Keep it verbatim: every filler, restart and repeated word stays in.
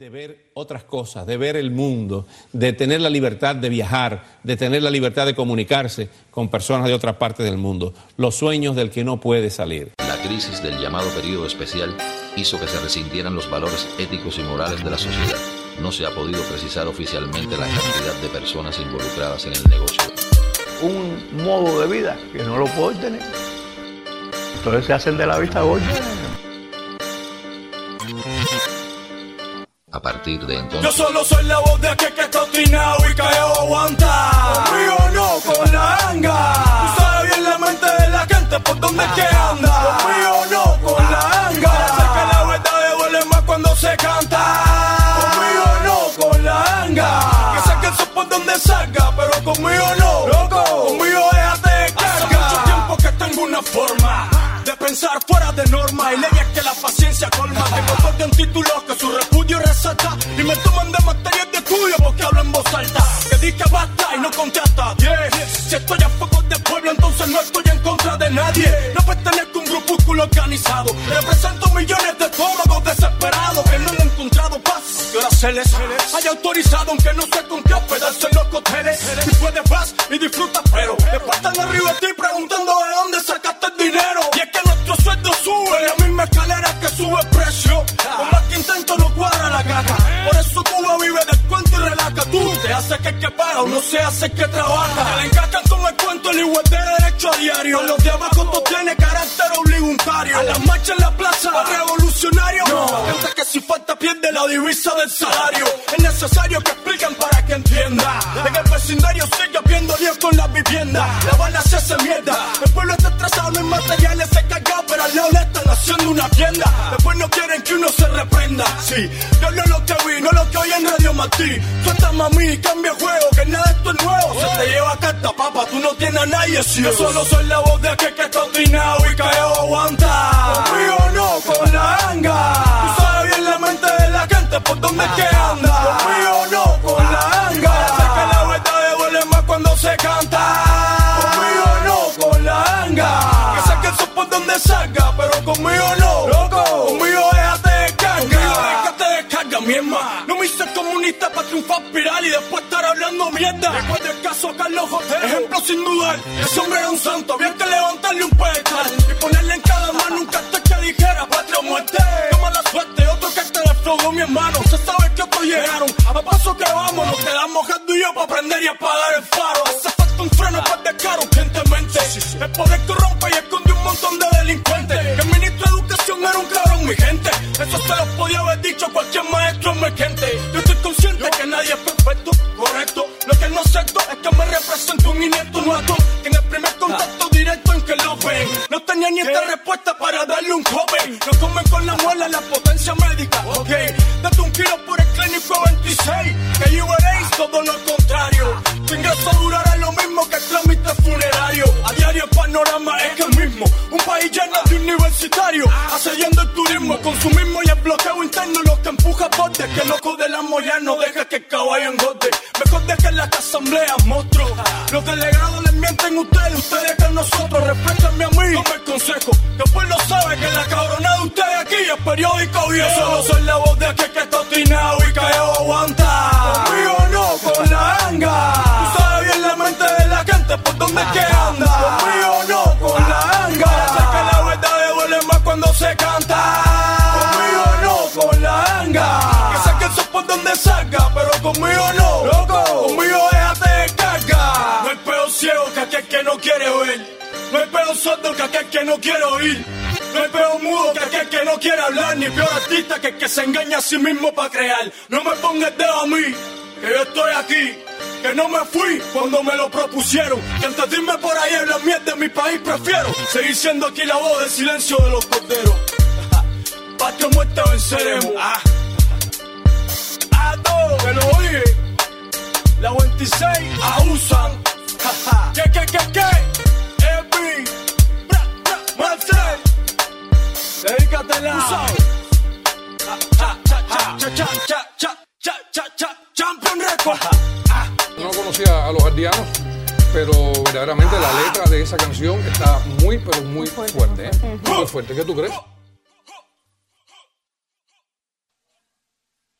de ver otras cosas, de ver el mundo, de tener la libertad de viajar, de tener la libertad de comunicarse con personas de otras partes del mundo, los sueños del que no puede salir. La crisis del llamado periodo especial hizo que se resintieran los valores éticos y morales de la sociedad. No se ha podido precisar oficialmente la cantidad de personas involucradas en el negocio. Un modo de vida que no lo puedo tener. Entonces se hacen de la vista gorda. A partir de entonces... Yo solo soy la voz de aquel que está obstinado y callado aguanta. Conmigo no, con la anga. Tú sabes bien la mente de la gente por donde es que anda. Conmigo no, con la anga. Sé que la verdad duele más cuando se canta. Conmigo no, con la anga. Que sé que eso por donde salga, pero conmigo no. Loco, conmigo déjate de carga. Hace mucho tiempo que tengo una forma de pensar fuera de norma y leyes que la paciencia colma. Tengo todo un título que su repudio resalta y me toman de materias de estudio porque hablo en voz alta. Que dije basta y no contrata. Yeah. Si estoy a favor del pueblo, entonces no estoy en contra de nadie. No pertenezco a un grupúsculo organizado. Represento millones de estómagos desesperados que no han encontrado paz. Y ahora se les haya autorizado, aunque no sé con qué hospedarse en los hoteles. Y puedes vas y disfrutas, pero después están arriba de ti preguntando de dónde sacaste el dinero. Y es que nuestro sueldo sube, la misma escalera que sube el precio. Con más que intento no cuadra la caja. Por eso Cuba vive del cuento y relaja. Tú te hace que el que paga, uno se hace que trabaja. Le encajan con el cuento el igual de derecho a diario. Los de abajo tú tienes carácter obligatorio. A las marchas en la plaza, revolucionario. No, gente que si falta pierde la divisa del salario. Es necesario que expliquen para que entienda. En el vecindario sigue viendo líos con la vivienda. La bala se hace mierda. El pueblo está estresado, no hay materiales, se carga, pero al lado le están haciendo una tienda. Después no quieren que uno se reprenda. Sí, yo no lo que vi, no lo que oí en Radio Martí. Suelta mami, cambia juego, que nada de esto es nuevo. Se te lleva carta, papa, tú no tienes a nadie, sí. Yo solo soy la voz de aquel que está obstinado y callado aguanta. Conmigo no, con la anga. Tú sabes bien la mente de la gente por donde es que anda. Conmigo no, con la anga. Sé que la verdad duele más cuando se canta. Conmigo no, con la anga. Que sé que eso por donde salga, pero conmigo no. Loco, conmigo déjate de carga. Conmigo déjate de carga, mi hermano. No me hice comunista para triunfar viral y después estar hablando mierda. Recuerda el caso Carlos José, ejemplo sin dudar. Ese hombre era un santo, había que levantarle un pedestal y ponerle en cada mano un cartel que dijera patria o muerte. Toma la suerte, otro cartel aflojó mi hermano. Se sabe que otros llegaron, a paso que vamos, nos quedamos tú y yo para aprender y apagar el faro. Hace falta un freno para el descaro, urgentemente. El poder corrompe y esconde un montón de delincuentes. Que el ministro de Educación era un cabrón, mi gente. Eso se los podía haber dicho cualquier maestro emergente. Yo estoy consciente que nadie es perfecto, correcto. Lo que no acepto es que me represente un inepto nuevo. Que en el primer contacto directo en que lo ven, no tenía ni esta respuesta para darle un joven. No comen con la muela la potencia médica, ok. Date un kilo por el clínico veintiséis. Que U R A todo lo contrario. Tu ingreso durará lo mismo que el trámite funerario. A diario el panorama es que el mismo. Un país lleno de universitarios, asediando el turismo, el consumismo y el bloqueo interno. Lo que empuja bordes, que loco de la moya no deja que el caballo engorde. Mejor dejen las asambleas, monstruos. Los delegados les mienten ustedes, ustedes que nosotros. Respétenme a mí, tome el consejo. Que el pueblo sabe que la cabronada de ustedes aquí es periódico viejo. Yo solo soy la voz de aquel que está obstinado y callado aguanta. Conmigo no, con la anga. Tú sabes bien la mente de la gente por donde es que anda. Conmigo no, con la anga. Sé que la verdad duele más cuando se canta. Conmigo no, con la anga. Que sé que eso es por donde salga, pero conmigo no. Loco, conmigo déjate de carga. No hay peor ciego que aquel que no quiere ver. No hay peor sordo que aquel que no quiere oír. No hay peor mudo que aquel que no quiere hablar. Ni peor artista que el que se engaña a sí mismo para crear. No me ponga el dedo a mí, que yo estoy aquí. Que no me fui cuando me lo propusieron. Que antes de irme por ahí en la mierda de mi país prefiero seguir siendo aquí la voz del silencio de los corderos. Patria o muerte venceremos. Ah, ah, no, que lo oye. La veintiséis abusan. ¿Qué, qué, qué, qué? Epi, bra, bra, Marcel. Dedícatela. Cha, cha, cha, cha, cha, cha, cha, cha, cha, cha, Champion Record. No conocía a los aldeanos, pero verdaderamente la letra de esa canción está muy, pero muy fuerte, ¿eh? Muy fuerte. ¿Qué tú crees?